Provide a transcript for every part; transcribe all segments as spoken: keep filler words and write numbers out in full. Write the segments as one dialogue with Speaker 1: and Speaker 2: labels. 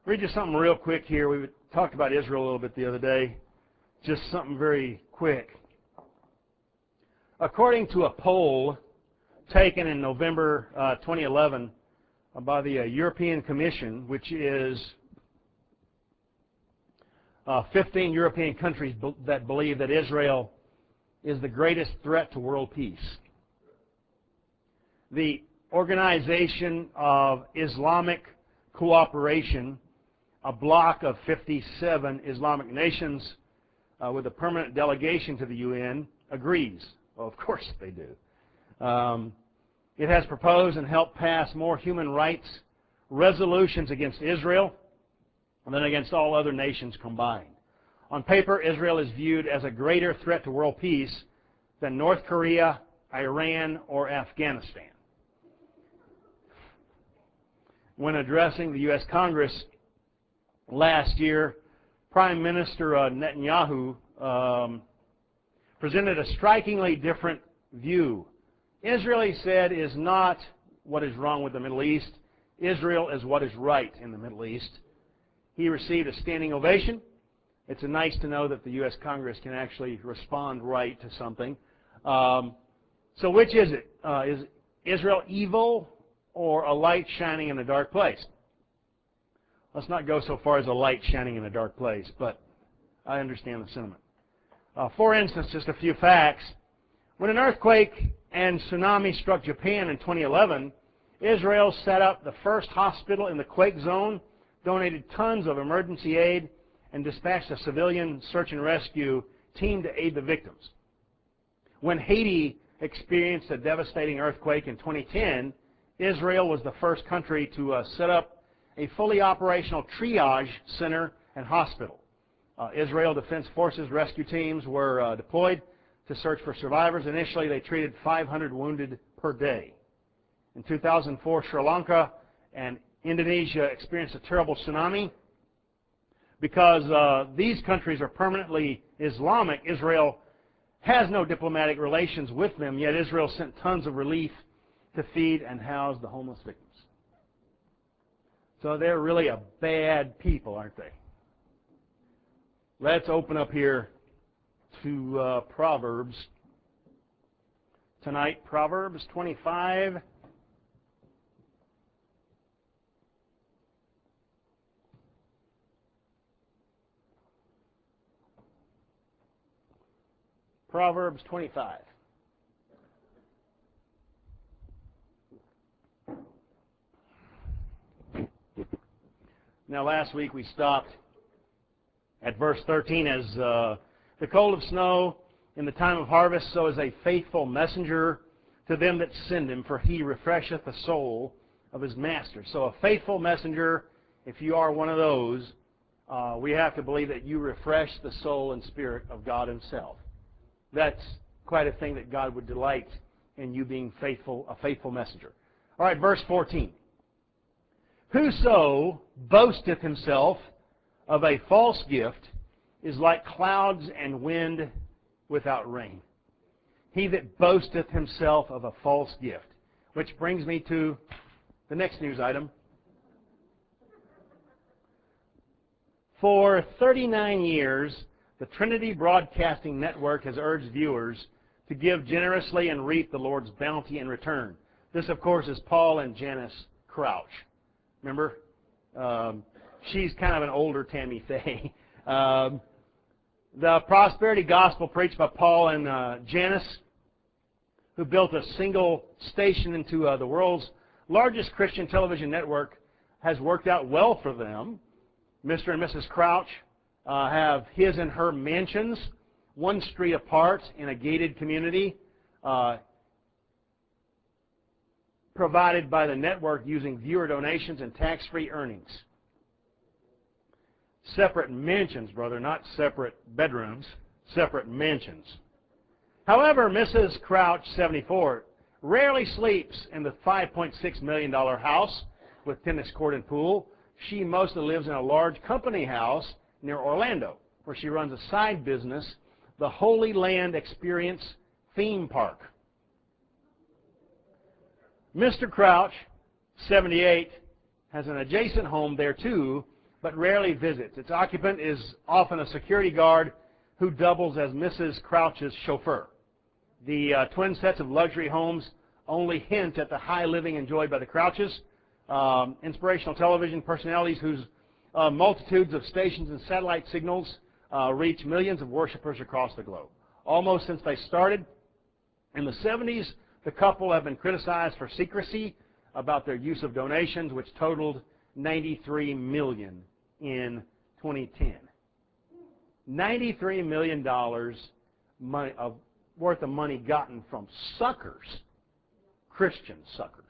Speaker 1: Read you something real quick here. We talked about Israel a little bit the other day. Just something very quick. According to a poll taken in November uh, twenty eleven by the uh, European Commission, which is uh, fifteen European countries be- that believe that Israel is the greatest threat to world peace. The Organization of Islamic Cooperation, a bloc of fifty-seven Islamic nations uh, with a permanent delegation to the U N, agrees. Well, of course they do. Um, it has proposed and helped pass more human rights resolutions against Israel than against all other nations combined. On paper, Israel is viewed as a greater threat to world peace than North Korea, Iran, or Afghanistan. When addressing the U S Congress last year, Prime Minister uh, Netanyahu um, presented a strikingly different view. Israel, he said, is not what is wrong with the Middle East. Israel is what is right in the Middle East. He received a standing ovation. It's nice to know that the U S Congress can actually respond right to something. Um, so which is it? Uh, is Israel evil or a light shining in a dark place? Let's not go so far as a light shining in a dark place, but I understand the sentiment. Uh, for instance, just a few facts. When an earthquake and tsunami struck Japan in twenty eleven, Israel set up the first hospital in the quake zone, donated tons of emergency aid, and dispatched a civilian search and rescue team to aid the victims. When Haiti experienced a devastating earthquake in twenty ten, Israel was the first country to uh, set up a fully operational triage center and hospital. Uh, Israel Defense Forces rescue teams were uh, deployed to search for survivors. Initially, they treated five hundred wounded per day. In two thousand four, Sri Lanka and Indonesia experienced a terrible tsunami. Because uh, these countries are permanently Islamic, Israel has no diplomatic relations with them, yet Israel sent tons of relief to feed and house the homeless victims. So they're really a bad people, aren't they? Let's open up here to uh, Proverbs tonight. Proverbs twenty-five. Proverbs twenty-five. Now, last week we stopped at verse thirteen. As uh, the cold of snow in the time of harvest, so is a faithful messenger to them that send him, for he refresheth the soul of his master. So a faithful messenger, if you are one of those, uh, we have to believe that you refresh the soul and spirit of God himself. That's quite a thing that God would delight in, you being faithful, a faithful messenger. All right, verse fourteen. Whoso boasteth himself of a false gift is like clouds and wind without rain. He that boasteth himself of a false gift. Which brings me to the next news item. For thirty-nine years, the Trinity Broadcasting Network has urged viewers to give generously and reap the Lord's bounty in return. This, of course, is Paul and Janice Crouch. Remember? Um, she's kind of an older Tammy Faye. um, the prosperity gospel preached by Paul and uh, Janice, who built a single station into uh, the world's largest Christian television network, has worked out well for them. Mister and Missus Crouch uh, have his and her mansions, one street apart in a gated community, uh, provided by the network using viewer donations and tax-free earnings. Separate mansions, brother, not separate bedrooms, separate mansions. However, Missus Crouch, seventy-four, rarely sleeps in the five point six million dollars house with tennis court and pool. She mostly lives in a large company house near Orlando, where she runs a side business, the Holy Land Experience theme park. Mister Crouch, seventy-eight, has an adjacent home there too, but rarely visits. Its occupant is often a security guard who doubles as Missus Crouch's chauffeur. The uh, twin sets of luxury homes only hint at the high living enjoyed by the Crouches, um, inspirational television personalities whose uh, multitudes of stations and satellite signals uh, reach millions of worshipers across the globe. Almost since they started in the seventies, the couple have been criticized for secrecy about their use of donations, which totaled ninety-three million dollars in twenty ten. ninety-three million dollars money, of, worth of money gotten from suckers, Christian suckers.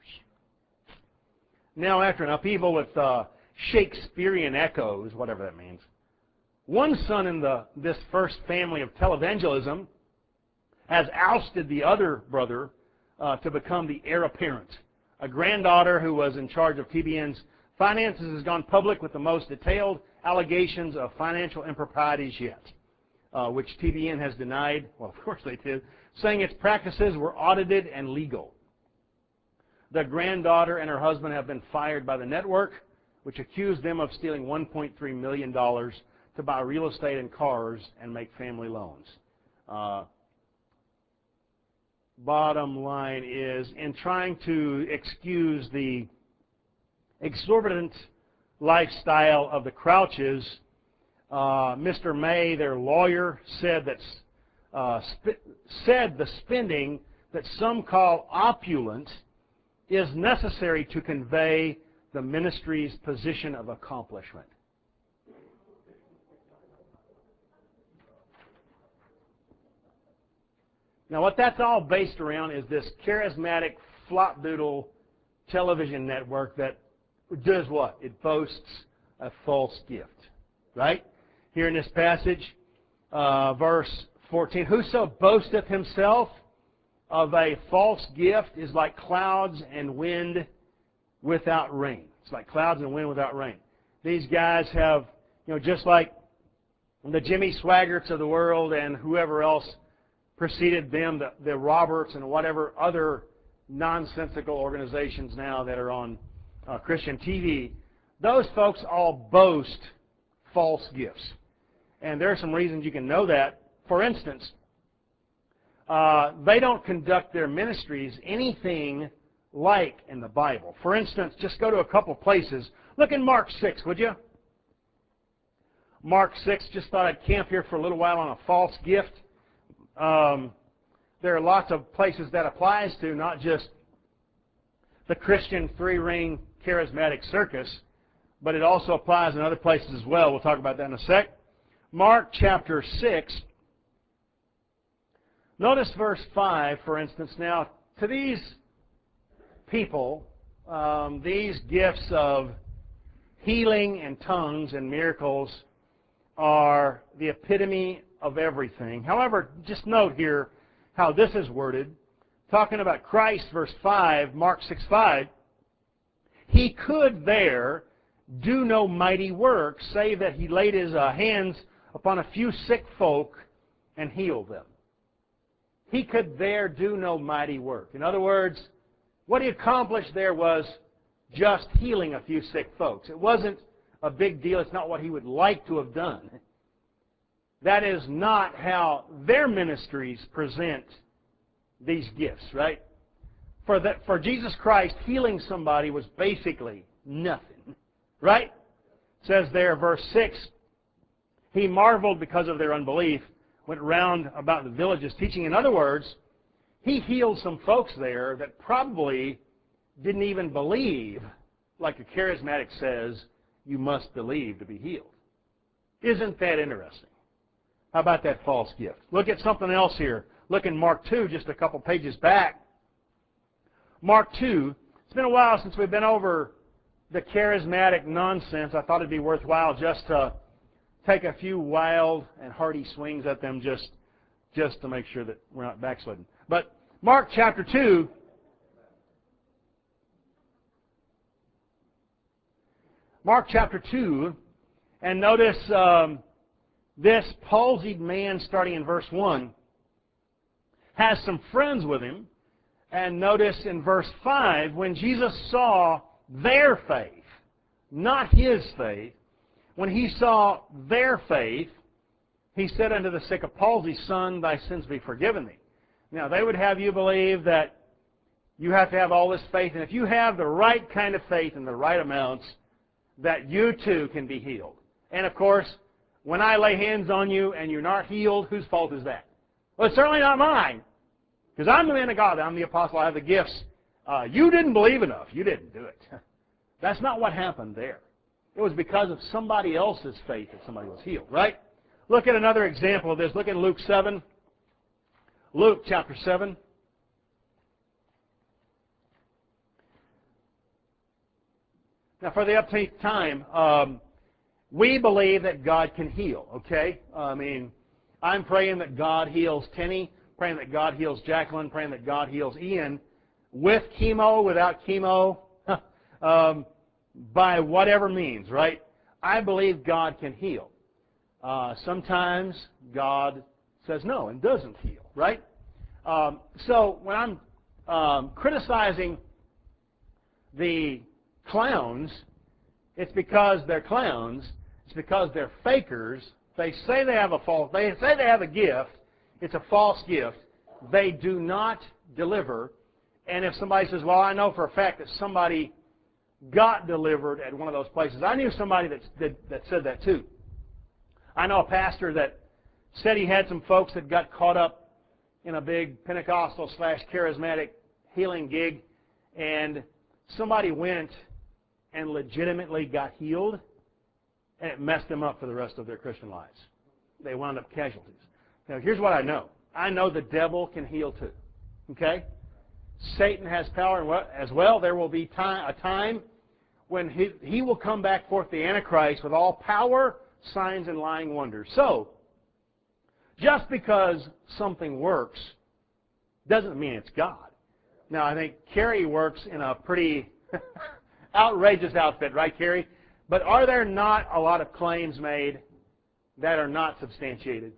Speaker 1: Now, after an upheaval with uh, Shakespearean echoes, whatever that means, one son in the, this first family of televangelism has ousted the other brother uh, to become the heir apparent. A granddaughter who was in charge of T B N's finances has gone public with the most detailed allegations of financial improprieties yet, uh, which T B N has denied, well, of course they did, saying its practices were audited and legal. The granddaughter and her husband have been fired by the network, which accused them of stealing one point three million dollars to buy real estate and cars and make family loans. Uh, bottom line is, in trying to excuse the exorbitant lifestyle of the Crouches, uh, Mister May, their lawyer, said that uh, said the spending that some call opulent is necessary to convey the ministry's position of accomplishment. Now, what that's all based around is this charismatic flopdoodle television network that does what? It boasts a false gift, right? Here in this passage, uh, verse fourteen, whoso boasteth himself of a false gift is like clouds and wind without rain. It's like clouds and wind without rain. These guys have, you know, just like the Jimmy Swaggarts of the world and whoever else preceded them, the, the Roberts and whatever other nonsensical organizations now that are on uh, Christian T V, those folks all boast false gifts. And there are some reasons you can know that. For instance, uh, they don't conduct their ministries anything like in the Bible. For instance, just go to a couple places. Look in Mark six, would you? Mark six, just thought I'd camp here for a little while on a false gift. Um, there are lots of places that applies to, not just the Christian three-ring charismatic circus, but it also applies in other places as well. We'll talk about that in a sec. Mark chapter six. Notice verse five, for instance. Now, to these people, um, these gifts of healing and tongues and miracles are the epitome of everything. However, just note here how this is worded. Talking about Christ, verse five, Mark six five, he could there do no mighty work, save that he laid his uh, hands upon a few sick folk and healed them. He could there do no mighty work. In other words, what he accomplished there was just healing a few sick folks. It wasn't a big deal. It's not what he would like to have done. That is not how their ministries present these gifts, right? For, the, for Jesus Christ, healing somebody was basically nothing, right? It says there, verse six, he marveled because of their unbelief, went round about the villages teaching. In other words, he healed some folks there that probably didn't even believe, like a charismatic says, you must believe to be healed. Isn't that interesting? How about that false gift? Look at something else here. Look in Mark two, just a couple pages back. Mark two. It's been a while since we've been over the charismatic nonsense. I thought it'd be worthwhile just to take a few wild and hearty swings at them just, just to make sure that we're not backsliding. But Mark chapter two, Mark chapter two, and notice um, this palsied man, starting in verse one, has some friends with him. And notice in verse five, when Jesus saw their faith, not his faith, when he saw their faith, he said unto the sick of palsy, Son, thy sins be forgiven thee. Now, they would have you believe that you have to have all this faith, and if you have the right kind of faith in the right amounts, that you too can be healed. And of course, when I lay hands on you and you're not healed, whose fault is that? Well, it's certainly not mine, because I'm the man of God. I'm the apostle. I have the gifts. Uh, you didn't believe enough. You didn't do it. That's not what happened there. It was because of somebody else's faith that somebody was healed, right? Look at another example of this. Look at Luke seven. Luke chapter seven. Now, for the uptake time, um, we believe that God can heal, okay? I mean, I'm praying that God heals Tenny, praying that God heals Jacqueline, praying that God heals Ian, with chemo, without chemo, um, by whatever means, right? I believe God can heal. Uh, sometimes God says no and doesn't heal, right? Um, so when I'm um, criticizing the clowns, it's because they're clowns. It's because they're fakers. They say they have a false. They say they have a gift. It's a false gift. They do not deliver. And if somebody says, "Well, I know for a fact that somebody got delivered at one of those places," I knew somebody that that, that said that too. I know a pastor that said he had some folks that got caught up in a big Pentecostal slash charismatic healing gig, and somebody went and legitimately got healed, and it messed them up for the rest of their Christian lives. They wound up casualties. Now, here's what I know. I know the devil can heal too. Okay? Satan has power as well. There will be time, a time when he, he will come back forth, the Antichrist, with all power, signs, and lying wonders. So, just because something works doesn't mean it's God. Now, I think Carrie works in a pretty outrageous outfit, right, Carrie? But are there not a lot of claims made that are not substantiated?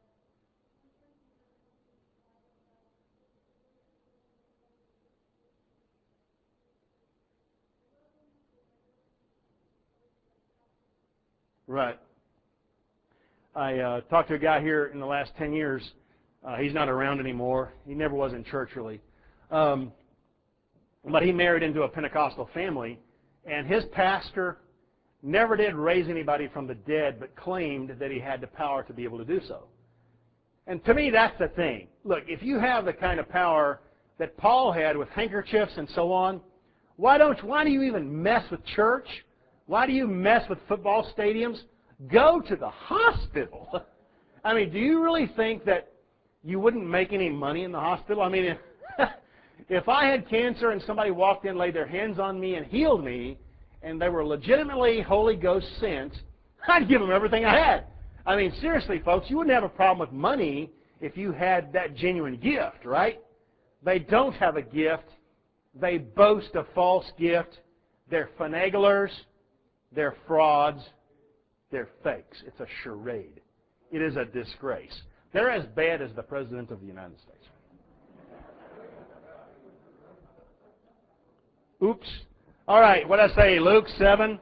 Speaker 1: Right. I uh, talked to a guy here in the last ten years. Uh, he's not around anymore. He never was in church, really. Um, but he married into a Pentecostal family, and his pastor never did raise anybody from the dead, but claimed that he had the power to be able to do so. And to me, that's the thing. Look, if you have the kind of power that Paul had with handkerchiefs and so on, why don't? Why do you even mess with church? Why do you mess with football stadiums? Go to the hospital. I mean, do you really think that you wouldn't make any money in the hospital? I mean, if, if I had cancer and somebody walked in, laid their hands on me, and healed me, and they were legitimately Holy Ghost sent, I'd give them everything I had. I mean, seriously, folks, you wouldn't have a problem with money if you had that genuine gift, right? They don't have a gift. They boast a false gift. They're finaglers. They're frauds. They're fakes. It's a charade. It is a disgrace. They're as bad as the President of the United States. Oops. All right, what did I say? Luke seven.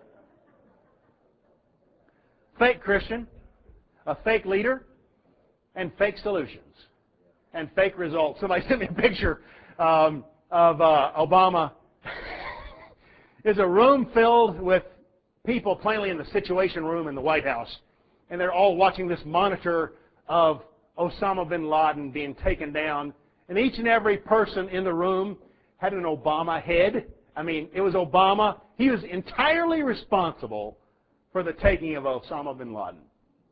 Speaker 1: Fake Christian, a fake leader, and fake solutions, and fake results. Somebody sent me a picture um, of uh, Obama. It's a room filled with people plainly in the Situation Room in the White House, and they're all watching this monitor of Osama bin Laden being taken down, and each and every person in the room had an Obama head. I mean, it was Obama. He was entirely responsible for the taking of Osama bin Laden.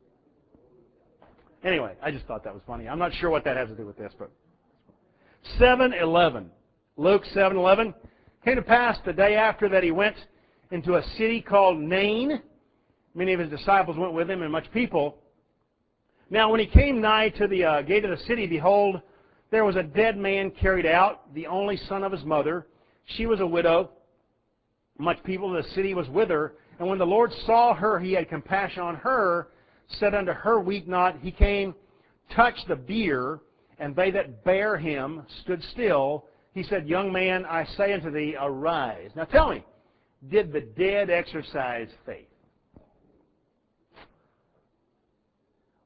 Speaker 1: Anyway, I just thought that was funny. I'm not sure what that has to do with this, but seven eleven. Luke seven eleven. Came to pass the day after that he went into a city called Nain. Many of his disciples went with him, and much people. Now when he came nigh to the uh, gate of the city, behold, there was a dead man carried out, the only son of his mother. She was a widow. Much people in the city was with her. And when the Lord saw her, he had compassion on her, said unto her, Weep not. He came, touched the bier, and they that bare him stood still. He said, Young man, I say unto thee, arise. Now tell me, did the dead exercise faith?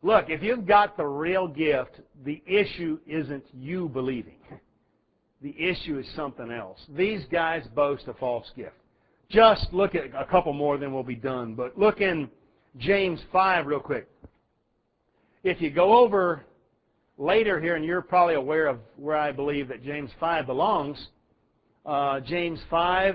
Speaker 1: Look, if you've got the real gift, the issue isn't you believing. The issue is something else. These guys boast a false gift. Just look at a couple more, then we'll be done. But look in James five real quick. If you go over later here, and you're probably aware of where I believe that James five belongs, uh, James five,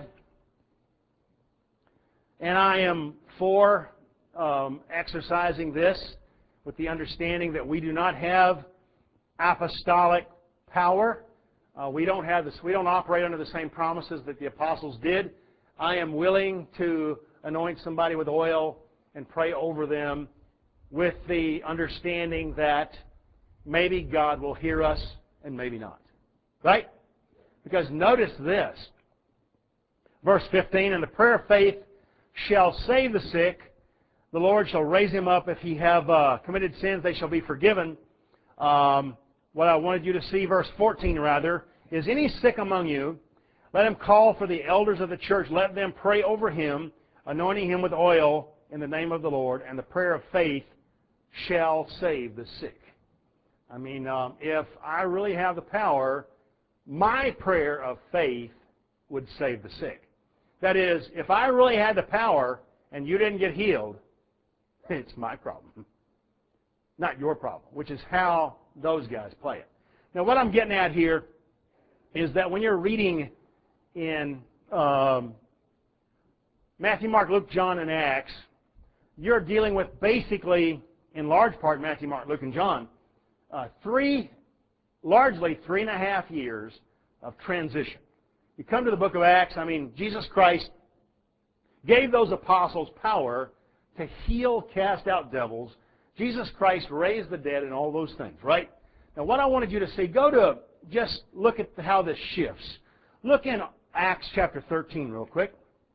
Speaker 1: and I am for um, exercising this with the understanding that we do not have apostolic power. Uh, we don't have this. We don't operate under the same promises that the apostles did. I am willing to anoint somebody with oil and pray over them with the understanding that maybe God will hear us and maybe not. Right? Because notice this. Verse fifteen, and the prayer of faith shall save the sick. The Lord shall raise him up. If he have uh, committed sins, they shall be forgiven. Um, what I wanted you to see, verse fourteen rather, is any sick among you, let him call for the elders of the church. Let them pray over him, anointing him with oil in the name of the Lord, and the prayer of faith shall save the sick. I mean, um, if I really have the power, my prayer of faith would save the sick. That is, if I really had the power and you didn't get healed, it's my problem, not your problem, which is how those guys play it. Now, what I'm getting at here is that when you're reading in um, Matthew, Mark, Luke, John, and Acts, you're dealing with basically, in large part, Matthew, Mark, Luke, and John, uh, three, largely three and a half years of transition. You come to the book of Acts, I mean, Jesus Christ gave those apostles power to heal, cast out devils. Jesus Christ raised the dead and all those things, right? Now, what I wanted you to see, go to, just look at how this shifts. Look in Acts chapter thirteen real quick.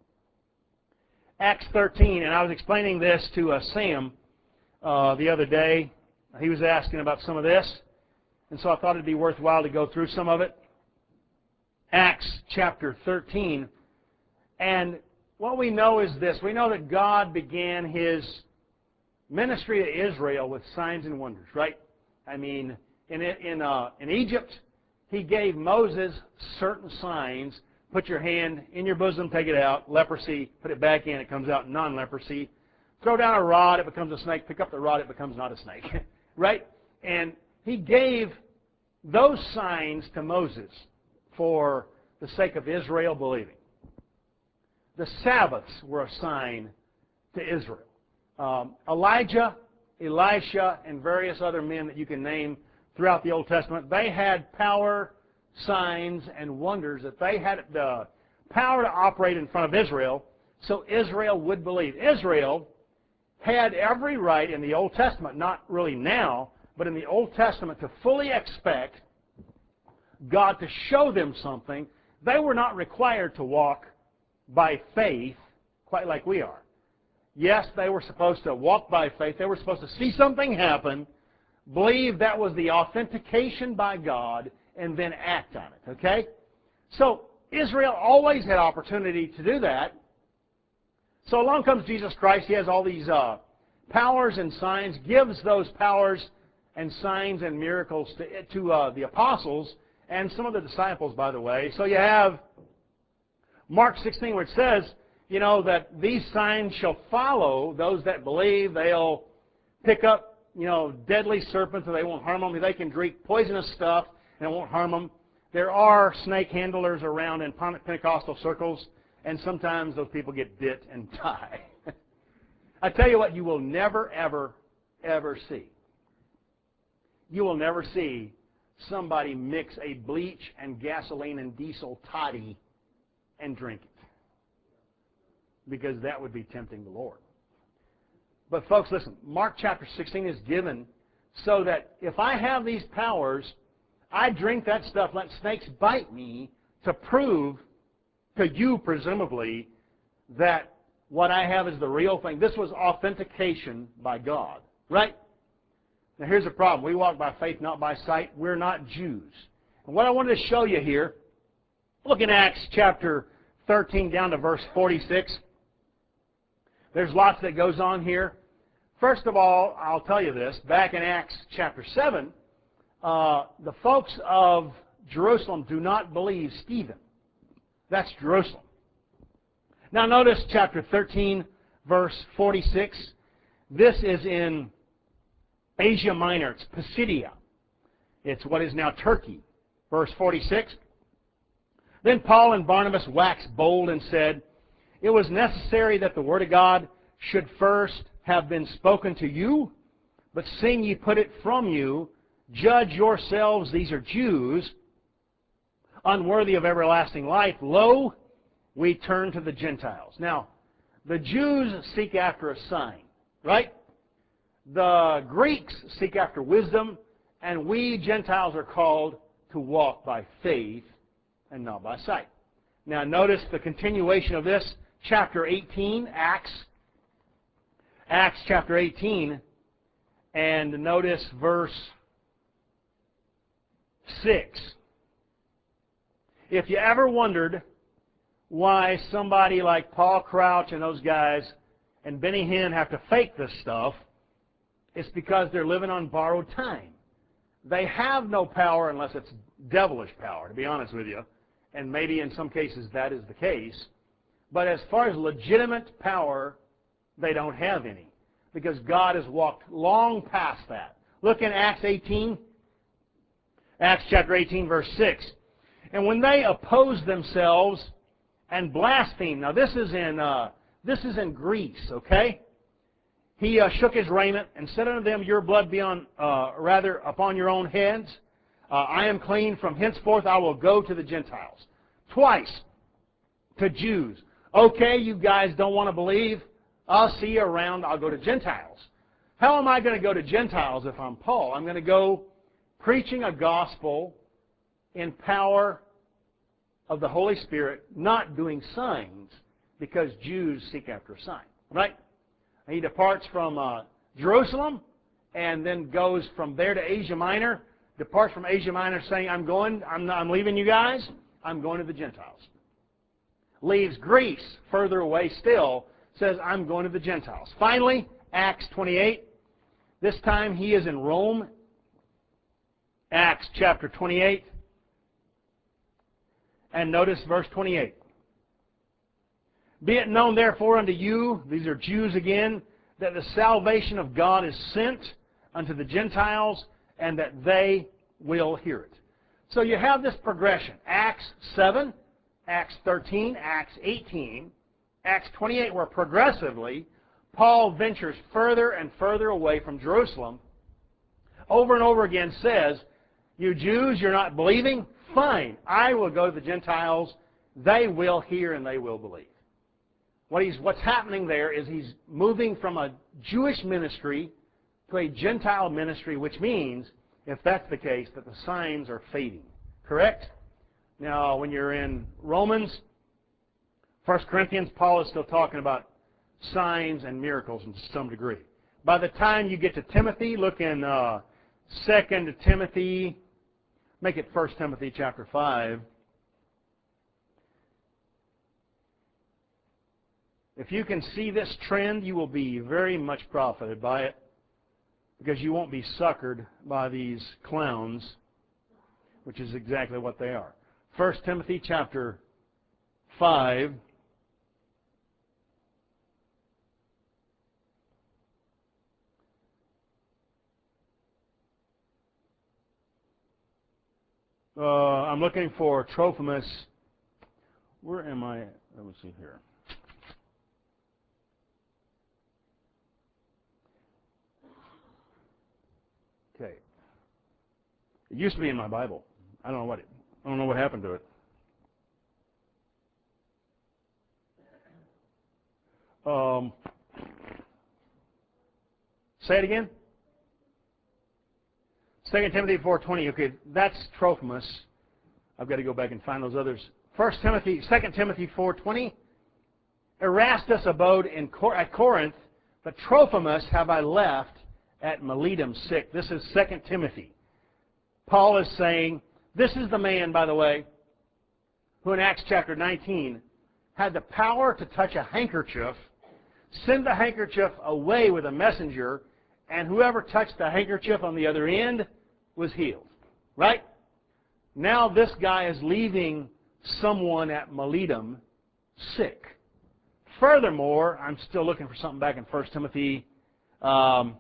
Speaker 1: Acts thirteen, and I was explaining this to uh, Sam uh, the other day. He was asking about some of this, and so I thought it'd be worthwhile to go through some of it. Acts chapter thirteen, and what we know is this. We know that God began His ministry to Israel with signs and wonders, right? I mean, in in uh, in Egypt, He gave Moses certain signs. Put your hand in your bosom, take it out. Leprosy, put it back in, it comes out non-leprosy. Throw down a rod, it becomes a snake. Pick up the rod, it becomes not a snake, right? And He gave those signs to Moses for the sake of Israel believing. The Sabbaths were a sign to Israel. Um, Elijah, Elisha, and various other men that you can name throughout the Old Testament, they had power, signs, and wonders that they had the power to operate in front of Israel so Israel would believe. Israel had every right in the Old Testament, not really now, but in the Old Testament, to fully expect God to show them something. They were not required to walk by faith quite like we are. Yes, they were supposed to walk by faith. They were supposed to see something happen, believe that was the authentication by God, and then act on it, okay? So Israel always had opportunity to do that. So along comes Jesus Christ. He has all these uh, powers and signs, gives those powers and signs and miracles to, to uh, the apostles and some of the disciples, by the way. So you have Mark sixteen, which says, you know, that these signs shall follow those that believe. They'll pick up, you know, deadly serpents and they won't harm them. They can drink poisonous stuff and it won't harm them. There are snake handlers around in Pentecostal circles, and sometimes those people get bit and die. I tell you what, you will never, ever, ever see. You will never see somebody mix a bleach and gasoline and diesel toddy and drink it, because that would be tempting the Lord. But folks, listen, Mark chapter sixteen is given so that if I have these powers, I drink that stuff, let snakes bite me, to prove to you, presumably, that what I have is the real thing. This was authentication by God, right? Now here's the problem. We walk by faith, not by sight. We're not Jews. And what I wanted to show you here, look in Acts chapter thirteen down to verse forty-six. There's lots that goes on here. First of all, I'll tell you this. Back in Acts chapter seven, uh, the folks of Jerusalem do not believe Stephen. That's Jerusalem. Now notice chapter thirteen, verse forty-six. This is in Asia Minor. It's Pisidia. It's what is now Turkey. Verse forty-six. Then Paul and Barnabas waxed bold and said, "It was necessary that the word of God should first have been spoken to you, but seeing ye put it from you, judge yourselves, these are Jews, unworthy of everlasting life. Lo, we turn to the Gentiles." Now, the Jews seek after a sign, right? The Greeks seek after wisdom, and we Gentiles are called to walk by faith and not by sight. Now, notice the continuation of this, chapter eighteen, Acts. Acts chapter eighteen, and notice verse six. If you ever wondered why somebody like Paul Crouch and those guys and Benny Hinn have to fake this stuff, it's because they're living on borrowed time. They have no power unless it's devilish power, to be honest with you. And maybe in some cases that is the case. But as far as legitimate power, they don't have any, because God has walked long past that. Look in Acts eighteen, Acts chapter eighteen, verse six. And when they opposed themselves and blasphemed, now this is in uh, this is in Greece, okay? He uh, shook his raiment and said unto them, "Your blood be on uh, rather upon your own heads. Uh, I am clean. From henceforth I will go to the Gentiles." Twice to Jews. Okay, you guys don't want to believe. I'll see you around. I'll go to Gentiles. How am I going to go to Gentiles if I'm Paul? I'm going to go preaching a gospel in power of the Holy Spirit, not doing signs, because Jews seek after a sign. Right? He departs from uh, Jerusalem and then goes from there to Asia Minor. Departs from Asia Minor saying, I'm going, I'm, not, I'm leaving you guys. I'm going to the Gentiles. Leaves Greece further away still. Says, I'm going to the Gentiles. Finally, Acts twenty-eight. This time he is in Rome. Acts chapter twenty-eight. And notice verse twenty-eight. Be it known therefore unto you, these are Jews again, that the salvation of God is sent unto the Gentiles, and that they will hear it. So you have this progression. Acts seven, Acts thirteen, Acts eighteen, Acts twenty-eight, where progressively Paul ventures further and further away from Jerusalem. Over and over again says, you Jews, you're not believing? Fine. I will go to the Gentiles. They will hear and they will believe. What he's, what's happening there is he's moving from a Jewish ministry to a Gentile ministry, which means, if that's the case, that the signs are fading. Correct? Now, when you're in Romans, First Corinthians, Paul is still talking about signs and miracles in some degree. By the time you get to Timothy, look in uh, Second Timothy, make it First Timothy chapter five. If you can see this trend, you will be very much profited by it, because you won't be suckered by these clowns, which is exactly what they are. First Timothy chapter five. Uh, I'm looking for Trophimus. Where am I? Let me see here. Okay. It used to be in my Bible. I don't know what it, I don't know what happened to it. Um, say it again. Second Timothy four twenty. Okay, that's Trophimus. I've got to go back and find those others. First Timothy, Second Timothy four twenty. Erastus abode in Cor- at Corinth, but Trophimus have I left at Miletum sick. This is Second Timothy. Paul is saying, this is the man, by the way, who in Acts chapter nineteen had the power to touch a handkerchief, send the handkerchief away with a messenger, and whoever touched the handkerchief on the other end was healed. Right? Now this guy is leaving someone at Miletum sick. Furthermore, I'm still looking for something back in First Timothy. Um,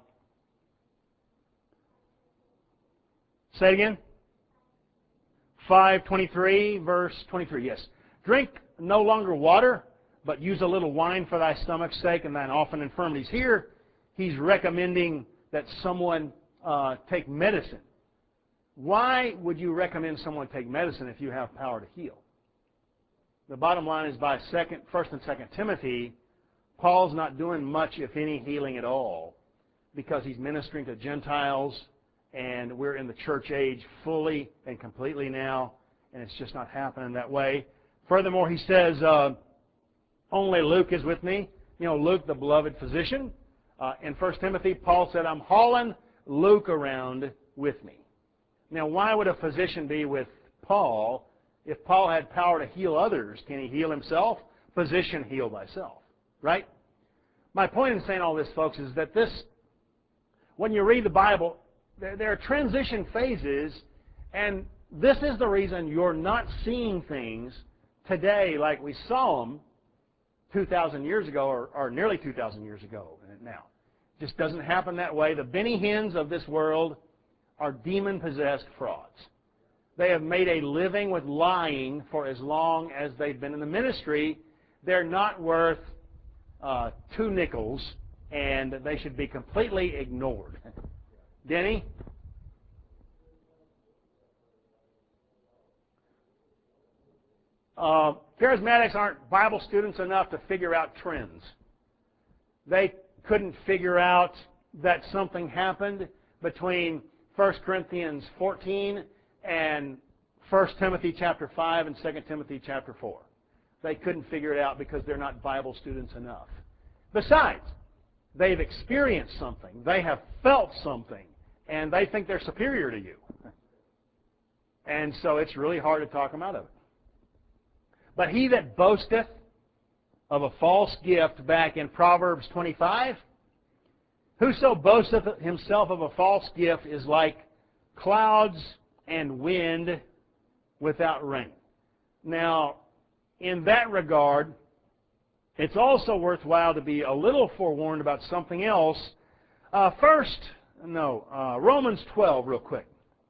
Speaker 1: say it again. five twenty-three, verse twenty-three, yes. Drink no longer water, but use a little wine for thy stomach's sake and thine often infirmities. Here, he's recommending that someone uh, take medicine. Why would you recommend someone take medicine if you have power to heal? The bottom line is by second, First and Second Timothy, Paul's not doing much, if any, healing at all, because he's ministering to Gentiles, and we're in the church age fully and completely now, and it's just not happening that way. Furthermore, he says, uh, only Luke is with me. You know, Luke, the beloved physician. Uh, in First Timothy, Paul said, I'm hauling Luke around with me. Now, why would a physician be with Paul? If Paul had power to heal others, can he heal himself? Physician, heal thyself. Right? My point in saying all this, folks, is that this, when you read the Bible, there, there are transition phases, and this is the reason you're not seeing things today like we saw them two thousand years ago, or, or nearly two thousand years ago now. It just doesn't happen that way. The Benny Hinns of this world are demon-possessed frauds. They have made a living with lying for as long as they've been in the ministry. They're not worth uh, two nickels, and they should be completely ignored. Denny? Uh, charismatics aren't Bible students enough to figure out trends. They couldn't figure out that something happened between First Corinthians fourteen and First Timothy chapter five and Second Timothy chapter four. They couldn't figure it out because they're not Bible students enough. Besides, they've experienced something. They have felt something, and they think they're superior to you. And so it's really hard to talk them out of it. But he that boasteth of a false gift, back in Proverbs twenty-five, whoso boasteth himself of a false gift is like clouds and wind without rain. Now, in that regard, it's also worthwhile to be a little forewarned about something else. Uh, first, no, uh, Romans twelve, real quick.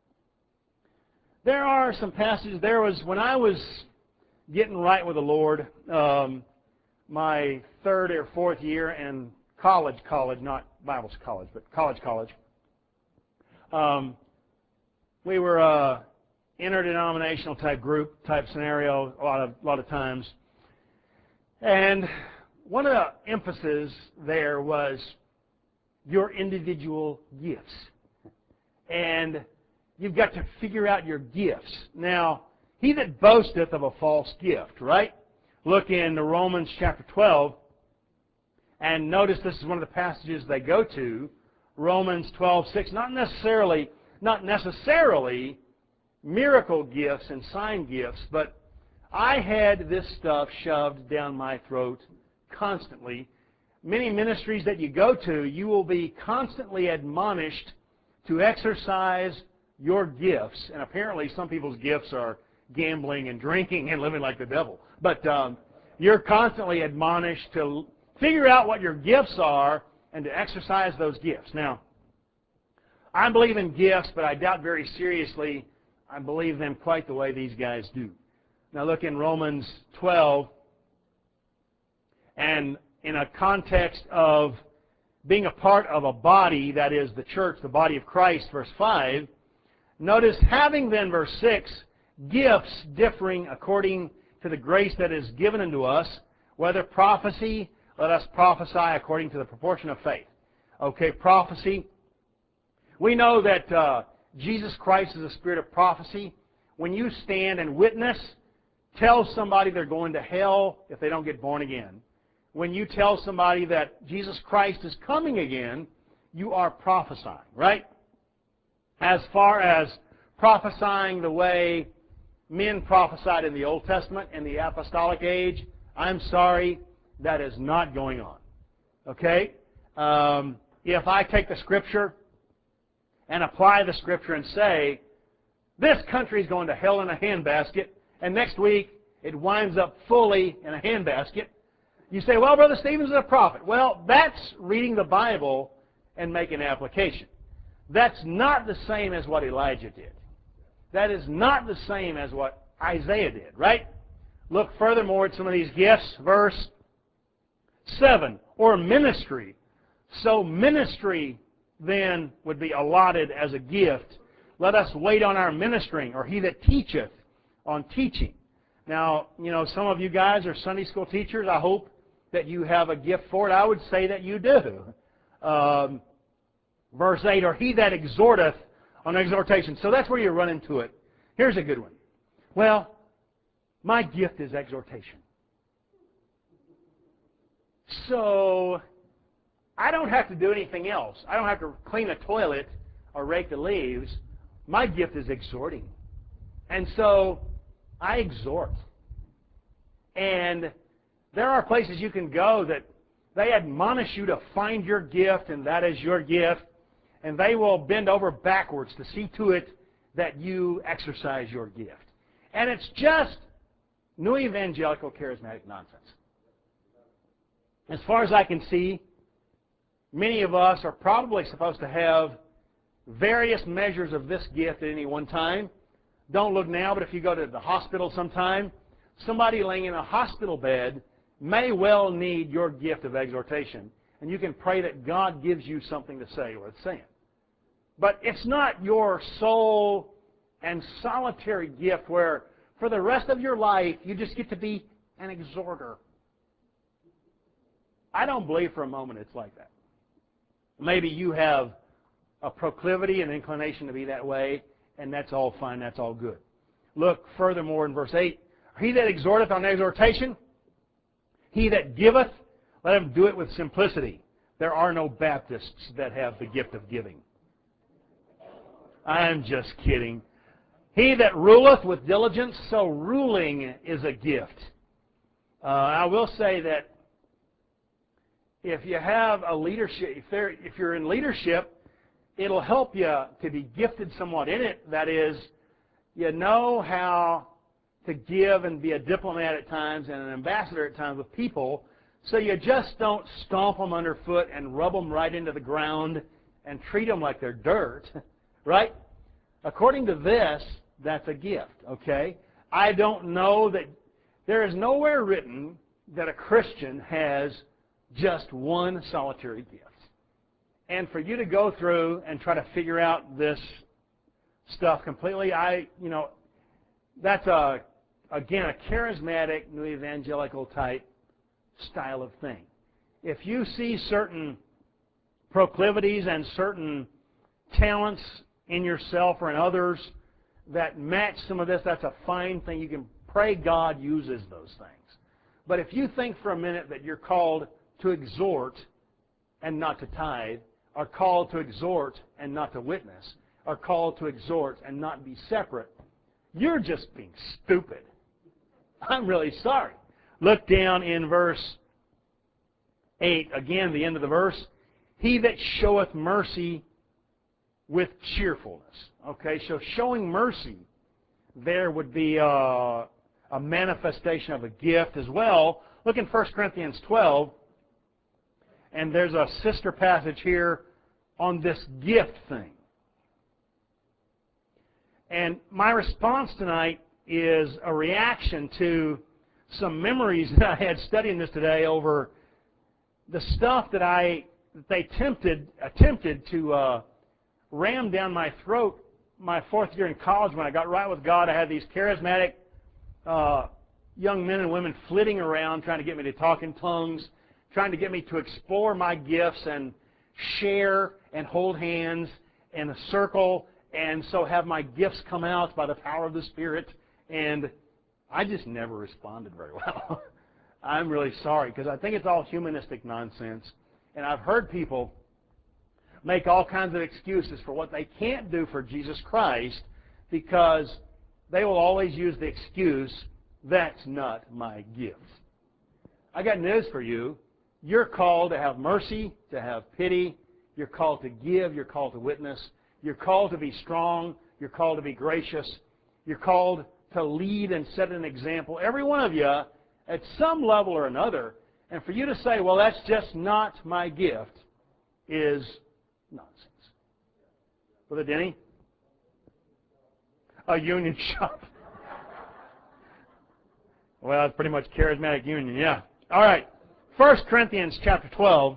Speaker 1: There are some passages. There was, when I was getting right with the Lord, um, my third or fourth year in college, college, not Bible college, but college, college. Um, we were a interdenominational type group, type scenario, a lot of, a lot of times. And one of the emphasis there was your individual gifts. And you've got to figure out your gifts. Now, he that boasteth of a false gift, right? Look in Romans chapter twelve, and notice this is one of the passages they go to, Romans twelve six. Not necessarily, not necessarily miracle gifts and sign gifts, but I had this stuff shoved down my throat constantly. Many ministries that you go to, you will be constantly admonished to exercise your gifts. And apparently some people's gifts are gambling and drinking and living like the devil. But um, you're constantly admonished to figure out what your gifts are and to exercise those gifts. Now, I believe in gifts, but I doubt very seriously I believe them quite the way these guys do. Now look in Romans twelve, and in a context of being a part of a body, that is the church, the body of Christ, verse five, notice, having then, verse six, gifts differing according to the grace that is given unto us, whether prophecy, let us prophesy according to the proportion of faith. Okay, prophecy. We know that uh, Jesus Christ is a spirit of prophecy. When you stand and witness, tell somebody they're going to hell if they don't get born again. When you tell somebody that Jesus Christ is coming again, you are prophesying, right? As far as prophesying the way men prophesied in the Old Testament and the apostolic age, I'm sorry, that is not going on. Okay? Um, if I take the Scripture and apply the Scripture and say, this country is going to hell in a handbasket, and next week it winds up fully in a handbasket, you say, well, Brother Stevens is a prophet. Well, that's reading the Bible and making an application. That's not the same as what Elijah did. That is not the same as what Isaiah did, right? Look furthermore at some of these gifts. Verse seven, or ministry. So ministry then would be allotted as a gift. Let us wait on our ministering, or he that teacheth on teaching. Now, you know, some of you guys are Sunday school teachers. I hope that you have a gift for it. I would say that you do. Um, verse eight, or he that exhorteth on exhortation. So that's where you run into it. Here's a good one. Well, my gift is exhortation. So I don't have to do anything else. I don't have to clean a toilet or rake the leaves. My gift is exhorting. And so I exhort. And there are places you can go that they admonish you to find your gift, and that is your gift. And they will bend over backwards to see to it that you exercise your gift. And it's just new evangelical charismatic nonsense. As far as I can see, many of us are probably supposed to have various measures of this gift at any one time. Don't look now, but if you go to the hospital sometime, somebody laying in a hospital bed may well need your gift of exhortation. And you can pray that God gives you something to say worth saying. But it's not your sole and solitary gift where for the rest of your life you just get to be an exhorter. I don't believe for a moment it's like that. Maybe you have a proclivity and inclination to be that way, and that's all fine, that's all good. Look furthermore in verse eight. He that exhorteth on exhortation, he that giveth, let him do it with simplicity. There are no Baptists that have the gift of giving. I'm just kidding. He that ruleth with diligence, so ruling is a gift. Uh, I will say that if you have a leadership, if, there, if you're in leadership, it'll help you to be gifted somewhat in it. That is, you know how to give and be a diplomat at times and an ambassador at times with people, so you just don't stomp them underfoot and rub them right into the ground and treat them like they're dirt, right? According to this, that's a gift, okay? I don't know that, there is nowhere written that a Christian has just one solitary gift. And for you to go through and try to figure out this stuff completely, I, you know, that's a, again, a charismatic, new evangelical type style of thing. If you see certain proclivities and certain talents in yourself or in others that match some of this, that's a fine thing. You can pray God uses those things. But if you think for a minute that you're called to exhort and not to tithe, are called to exhort and not to witness, are called to exhort and not be separate, you're just being stupid. I'm really sorry. Look down in verse eight, again, the end of the verse. He that showeth mercy with cheerfulness. Okay, so showing mercy there would be a, a manifestation of a gift as well. Look in First Corinthians twelve. And there's a sister passage here on this gift thing. And my response tonight is a reaction to some memories that I had studying this today over the stuff that I that they tempted attempted to uh, ram down my throat my fourth year in college when I got right with God. I had these charismatic uh, young men and women flitting around trying to get me to talk in tongues, trying to get me to explore my gifts and share and hold hands in a circle and so have my gifts come out by the power of the Spirit. And I just never responded very well. I'm really sorry because I think it's all humanistic nonsense. And I've heard people make all kinds of excuses for what they can't do for Jesus Christ because they will always use the excuse, that's not my gift. I got news for you. You're called to have mercy, to have pity. You're called to give. You're called to witness. You're called to be strong. You're called to be gracious. You're called to lead and set an example. Every one of you, at some level or another. And for you to say, well, that's just not my gift, is nonsense. Brother Denny? A union shop. Well, it's pretty much charismatic union, yeah. All right. First Corinthians chapter twelve.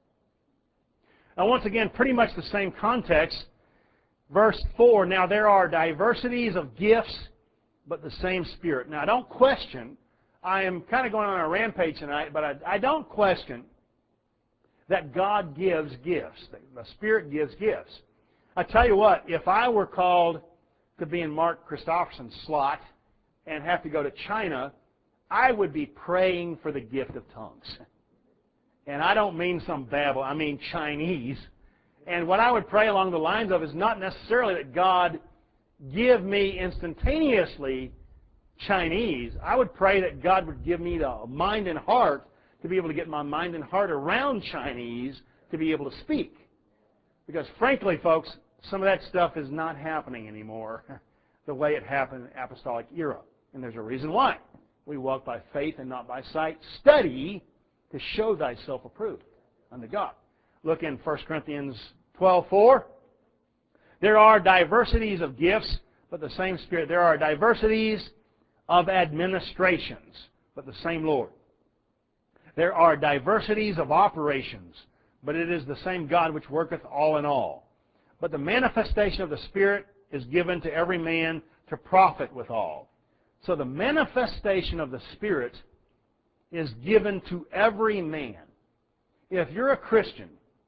Speaker 1: Now, once again, pretty much the same context. Verse four, now there are diversities of gifts, but the same Spirit. Now, don't question, I am kind of going on a rampage tonight, but I, I don't question that God gives gifts. The Spirit gives gifts. I tell you what, if I were called to be in Mark Christopherson's slot and have to go to China, I would be praying for the gift of tongues. And I don't mean some babble, I mean Chinese. And what I would pray along the lines of is not necessarily that God give me instantaneously Chinese. I would pray that God would give me the mind and heart to be able to get my mind and heart around Chinese to be able to speak. Because frankly, folks, some of that stuff is not happening anymore the way it happened in the apostolic era. And there's a reason why. We walk by faith and not by sight. Study to show thyself approved unto God. Look in First Corinthians twelve four. There are diversities of gifts, but the same Spirit. There are diversities of administrations, but the same Lord. There are diversities of operations, but it is the same God which worketh all in all. But the manifestation of the Spirit is given to every man to profit withal. So the manifestation of the Spirit is given to every man. If you're a Christian,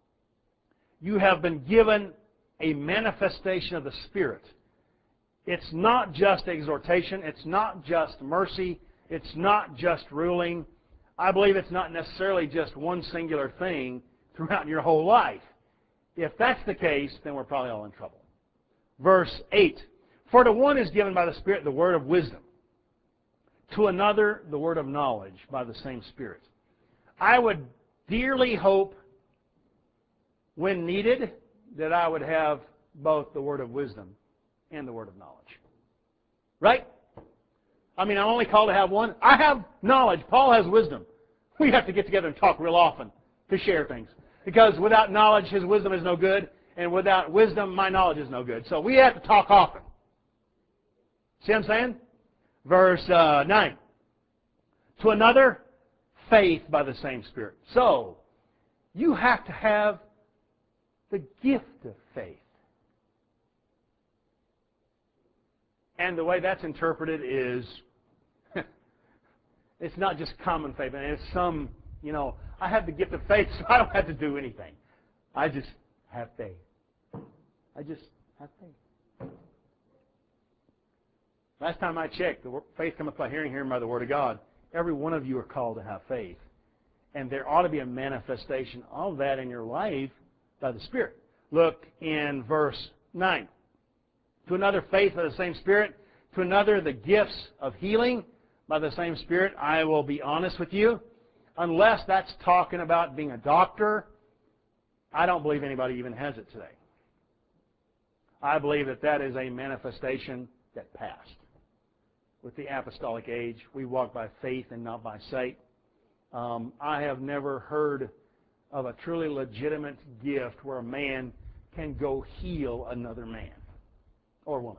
Speaker 1: you have been given a manifestation of the Spirit. It's not just exhortation. It's not just mercy. It's not just ruling. I believe it's not necessarily just one singular thing throughout your whole life. If that's the case, then we're probably all in trouble. Verse eight. For to one is given by the Spirit the word of wisdom, to another the word of knowledge by the same Spirit. I would dearly hope, when needed, that I would have both the word of wisdom and the word of knowledge. Right? I mean, I'm only called to have one. I have knowledge. Paul has wisdom. We have to get together and talk real often to share things. Because without knowledge, his wisdom is no good. And without wisdom, my knowledge is no good. So we have to talk often. See what I'm saying? Verse uh, nine. To another, faith by the same Spirit. So, you have to have the gift of faith. And the way that's interpreted is, it's not just common faith. And it's some, you know, I have the gift of faith, so I don't have to do anything. I just have faith. I just have faith. Last time I checked, the faith cometh by hearing, hearing by the Word of God. Every one of you are called to have faith. And there ought to be a manifestation of that in your life by the Spirit. Look in verse nine. To another, faith by the same Spirit. To another, the gifts of healing by the same Spirit. I will be honest with you. Unless that's talking about being a doctor, I don't believe anybody even has it today. I believe that that is a manifestation that passed. With the apostolic age, we walk by faith and not by sight. Um, I have never heard of a truly legitimate gift where a man can go heal another man or woman.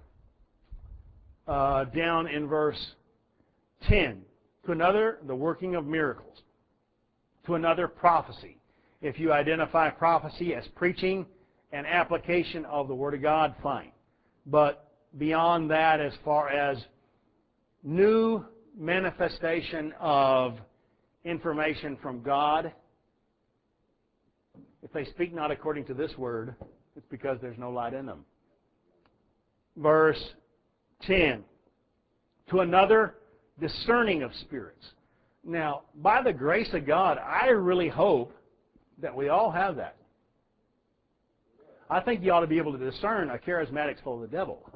Speaker 1: Uh, down in verse ten. To another, the working of miracles. To another, prophecy. If you identify prophecy as preaching and application of the Word of God, fine. But beyond that, as far as new manifestation of information from God, if they speak not according to this word, it's because there's no light in them. Verse ten. To another, discerning of spirits. Now, by the grace of God, I really hope that we all have that. I think you ought to be able to discern a charismatic's full of the devil.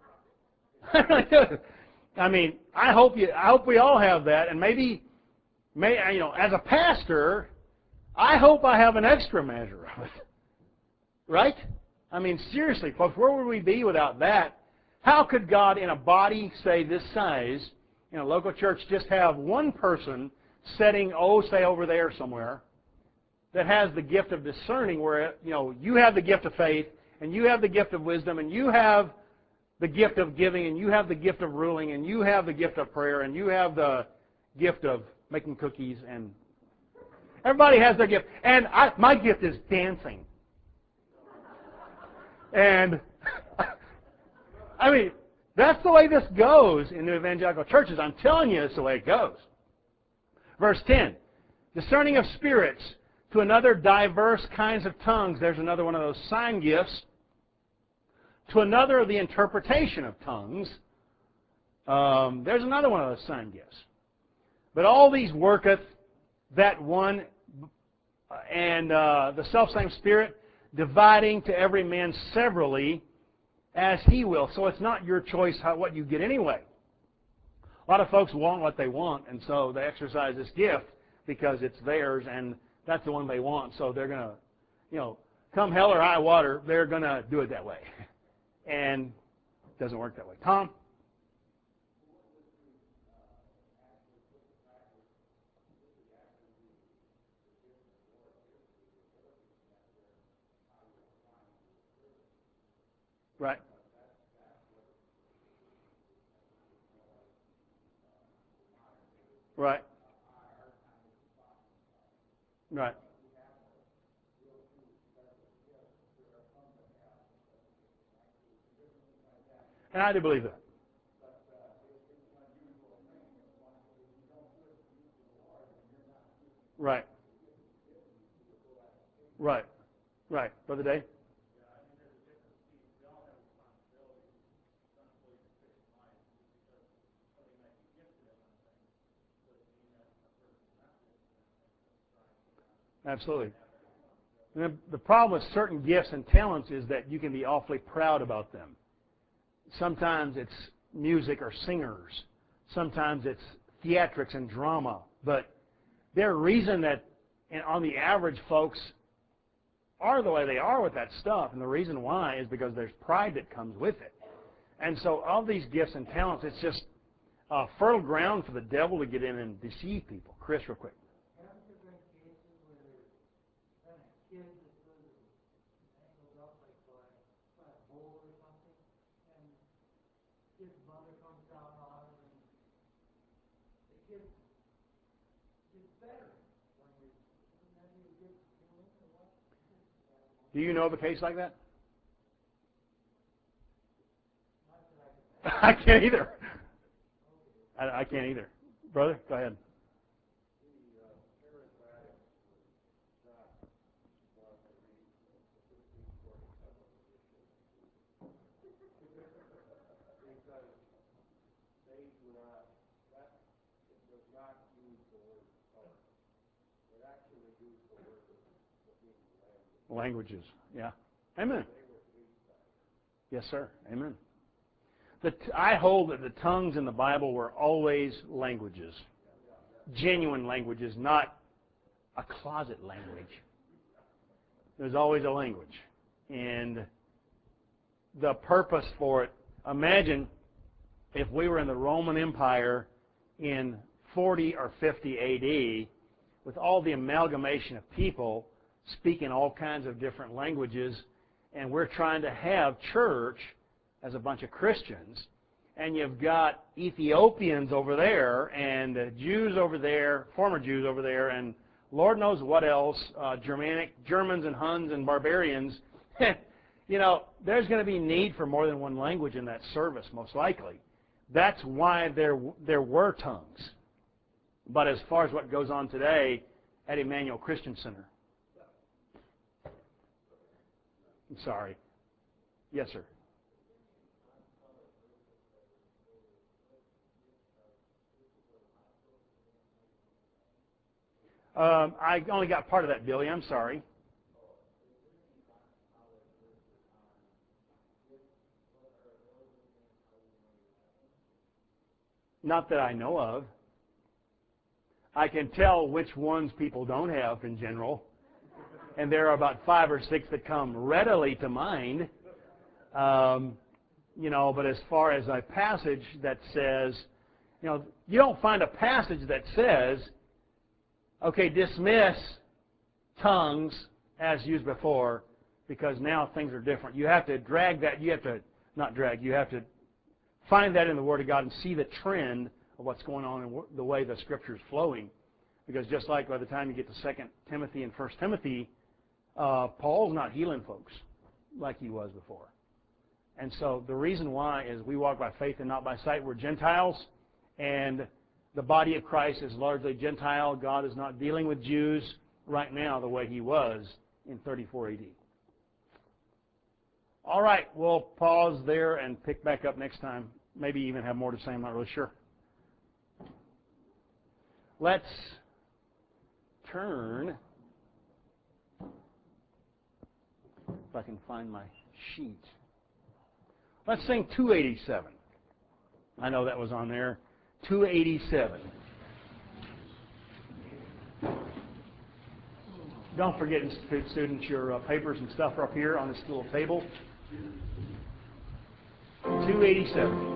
Speaker 1: I really do. I mean, I hope you. I hope we all have that, and maybe may, you know, as a pastor, I hope I have an extra measure of it. Right? I mean, seriously, folks, where would we be without that? How could God, in a body, say, this size, in a local church, just have one person sitting, oh, say, over there somewhere, that has the gift of discerning, where, you know, you have the gift of faith, and you have the gift of wisdom, and you have the gift of giving, and you have the gift of ruling, and you have the gift of prayer, and you have the gift of making cookies, and everybody has their gift. And I, my gift is dancing. And, I mean, that's the way this goes in the evangelical churches. I'm telling you, it's the way it goes. Verse ten, discerning of spirits, to another diverse kinds of tongues. There's another one of those sign gifts. To another, the interpretation of tongues. Um, there's another one of those sign gifts. But all these worketh that one and uh, the selfsame Spirit, dividing to every man severally as he will. So it's not your choice how, what you get anyway. A lot of folks want what they want, and so they exercise this gift because it's theirs, and that's the one they want. So they're going to, you know, come hell or high water, they're going to do it that way. And it doesn't work that way. Tom? Right. Right. Right. And I do believe that. Right. Right. Right. Brother Dave? Absolutely. And the, the problem with certain gifts and talents is that you can be awfully proud about them. Sometimes it's music or singers. Sometimes it's theatrics and drama. But there's a reason that, and on the average, folks are the way they are with that stuff. And the reason why is because there's pride that comes with it. And so all these gifts and talents, it's just uh, fertile ground for the devil to get in and deceive people. Chris, real quick. Do you know of a case like that? I can't either. I, I can't either. Brother, go ahead. Languages, yeah. Amen. Yes, sir. Amen. The t- I hold that the tongues in the Bible were always languages, genuine languages, not a closet language. There's always a language. And the purpose for it, imagine if we were in the Roman Empire in forty or fifty A D with all the amalgamation of people speaking all kinds of different languages, and we're trying to have church as a bunch of Christians, and you've got Ethiopians over there, and uh, Jews over there, former Jews over there, and Lord knows what else, uh, Germanic, Germans and Huns and barbarians. You know, there's going to be need for more than one language in that service, most likely. That's why there, there were tongues. But as far as what goes on today at Emmanuel Christian Center, I'm sorry. Yes, sir. Um, I only got part of that, Billy. I'm sorry. Not that I know of. I can tell which ones people don't have in general. And there are about five or six that come readily to mind. Um, you know, but as far as a passage that says, you know, you don't find a passage that says, okay, dismiss tongues as used before, because now things are different. You have to drag that, you have to, not drag, you have to find that in the Word of God and see the trend of what's going on and the way the Scripture is flowing. Because just like by the time you get to Second Timothy and First Timothy, uh, Paul's not healing folks like he was before. And so the reason why is we walk by faith and not by sight. We're Gentiles, and the body of Christ is largely Gentile. God is not dealing with Jews right now the way he was in thirty-four A D. All right, we'll pause there and pick back up next time. Maybe even have more to say. I'm not really sure. Let's turn, if I can find my sheet. Let's sing two eighty-seven. I know that was on there. two eighty-seven. Don't forget, Institute students, your uh, papers and stuff are up here on this little table. two eighty-seven.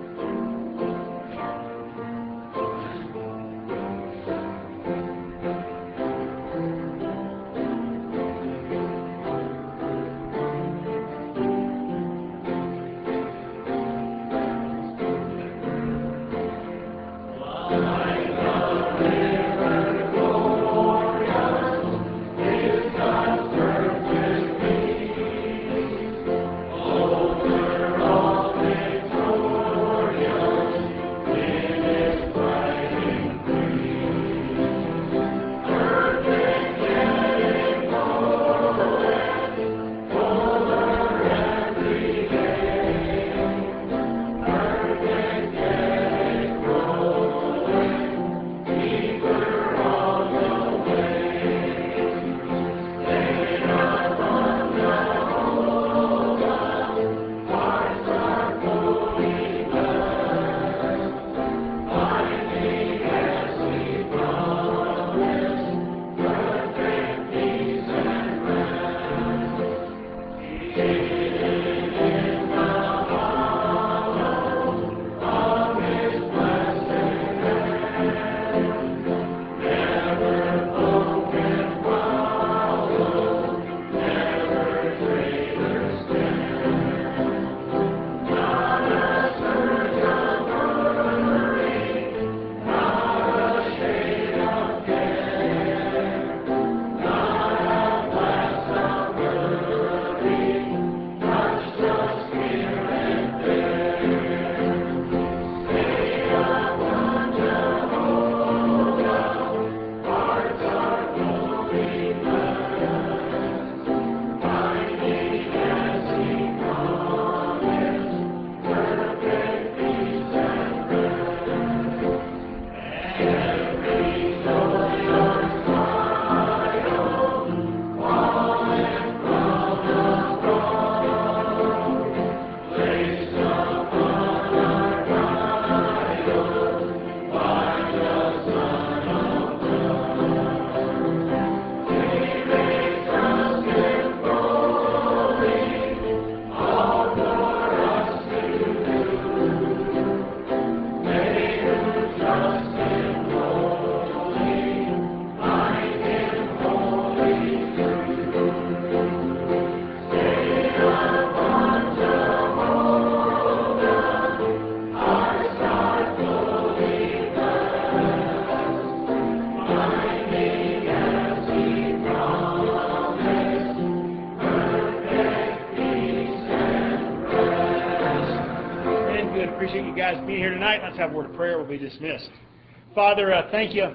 Speaker 1: Appreciate you guys being here tonight. Let's have a word of prayer. We'll be dismissed. Father, uh, thank you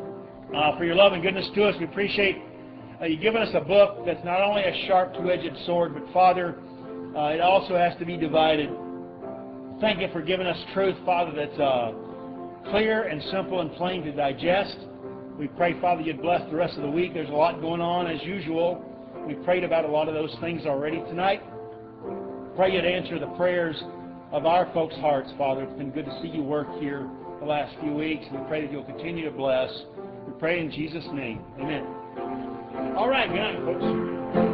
Speaker 1: uh, for your love and goodness to us. We appreciate uh, you giving us a book that's not only a sharp two-edged sword, but Father, uh, it also has to be divided. Thank you for giving us truth, Father, that's uh, clear and simple and plain to digest. We pray, Father, you'd bless the rest of the week. There's a lot going on as usual. We prayed about a lot of those things already tonight. Pray you'd answer the prayers of our folks' hearts, Father. It's been good to see you work here the last few weeks. We pray that you'll continue to bless We pray in Jesus' name. Amen. All right, good night, folks.